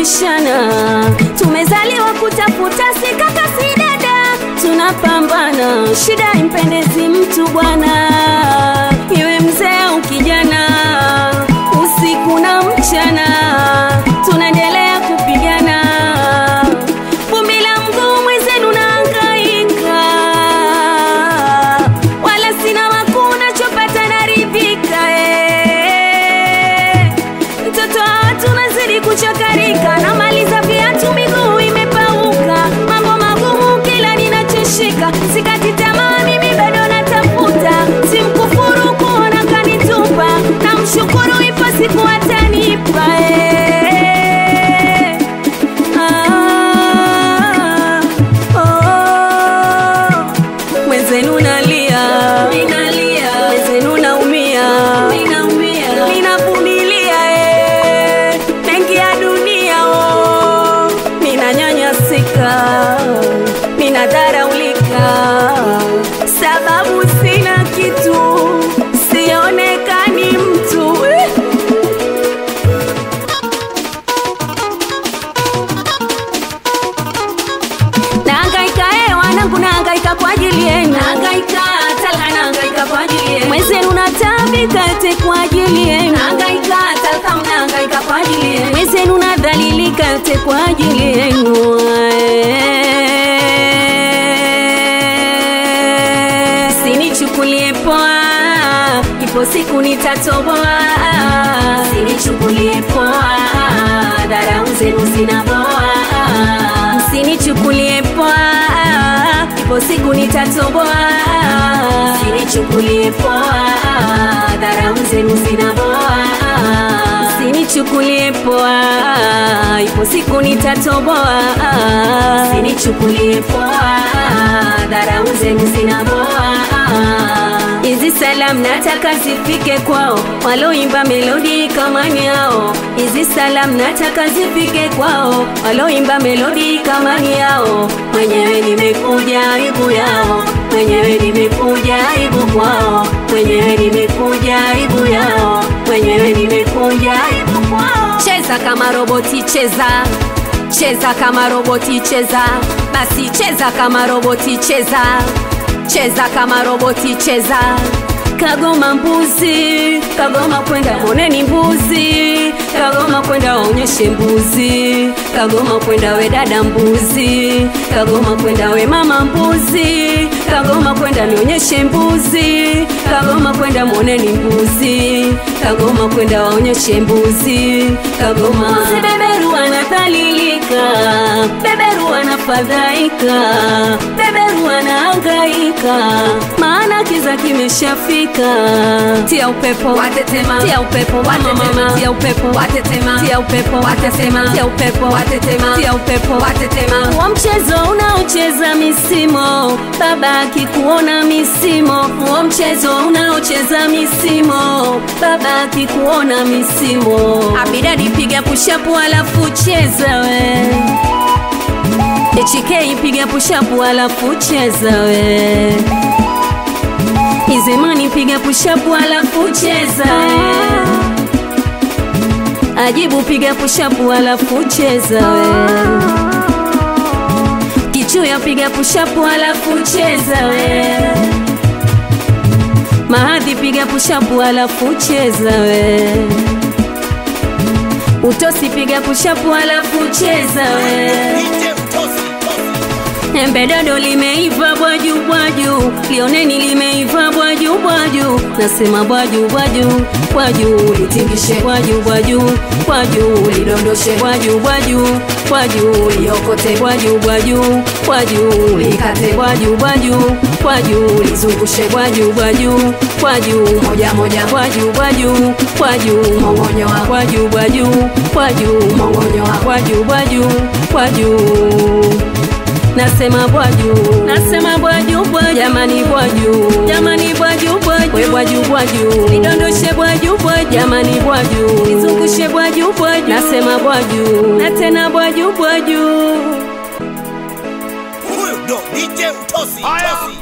tunabishana, tumezaliwa kutafuta, si kaka si dada, tunapambana, shida impendezi mtu bwana, iwe mzee au kijana, usiku na mchana, tunaendelea kupigana, vumbi la mguu mwenzenu nahangaika, wala sina makuu nachopata naridhika, mtoto wa watu nazidi kuchakarika, namaliza viatu miguu imepauka, mambo magumu kila ninachoshika, sikati tamaa mimi bado natafuta, simkufuru kuona kanitupa, namshukuru ipo siku atanipa, mwenzenu nalia, mwenzenu naumia, ninavumilia, mengi ya dunia, ninanyanyasika, ninadharaulika, sababu sina kitu, sionekani mtu, nahangaika wanangu, nahangaika kwa ajili yenu, nahangaika talaka, nahangaika kwa ajili yenu, mwenzenu natabika ete kwa ajili yenu, nahangaika talaka, nahangaika kwa ajili yenu, mwenzenu nadhalilika ete kwa ajili yenu, sinichukulie poa, ipo siku nitatoboa, sinichukulie poa, dharau zenu zinaboa, sinichukulie poa, ipo siku nitatoboa, sinichukulie poa, dharau zenu zinaboa, sinichukulie poa, ipo siku nitatoboa, sinichukulie poa, dharau zenu zinaboa, hizi salam nataka zifike kwao, waloimba melodi kama ni hao, hizi salam nataka zifike kwao, waloimba melodi kama ni hao, mwenyewe nimekuja aibu yao, mwenyewe nimekuja aibu kwao, mwenyewe nimekuja aibu yao, mwenyewe nimekuja aibu kwao, cheza kama roboti cheza, cheza kama roboti cheza, basi cheza kama roboti cheza, cheza kama roboti cheza, kagoma mbuzi, kagoma kwenda oneni mbuzi, kagoma kwenda onyeshe mbuzi, kagoma kwenda we dada mbuzi, kagoma kwenda we mama mbuzi, kagoma kwenda nionyeshe mbuzi, kagoma kwenda moneni mbuzi, kagoma kwenda waonyeshe mbuzi, kagoma mbuzi beberu anadhalilika, beberu anafadhaika, beberu anahangaika, maana kiza kimeshafika, tia upepo watetema, tia upepo watetema, tia upepo watetema, tia upepo watetema, tia upepo watetema, tia upepo watetema, wa mchezo unaocheza misimo, baba akikuona misimo, wa mchezo unaocheza misimo, baba akikuona misimo, abidadi piga push up alafu cheza we, HK piga push up alafu cheza we, Izemani piga push up alafu cheza we, Ajibu piga push up alafu cheza we, Kichuya piga push up alafu cheza we, Mahadhi piga push up alafu cheza we, Utosi piga push up alafu cheza we, Embedodo limeiva bwaju bwaju, lioneni limeiva bwaju bwaju, nasema bwaju bwaju, bwaju litingishe bwaju bwaju, bwaju lidondoshe bwaju bwaju, bwaju liokote bwaju bwaju, bwaju likate bwaju bwaju, bwaju lizungushe bwaju bwaju, bwaju moja moja bwaju bwaju, bwaju mongonyo wa bwaju bwaju, bwaju mongonyo wa bwaju bwaju, bwaju nasema bwaju, nasema bwaju bwaju, jamani bwaju, jamani bwaju bwaju, we bwaju bwaju, lidondoshe bwaju bwaju, jamani bwaju, lizungushe bwaju bwaju, nasema bwaju, na tena bwaju bwaju. Huyo ndo DJ Utosi.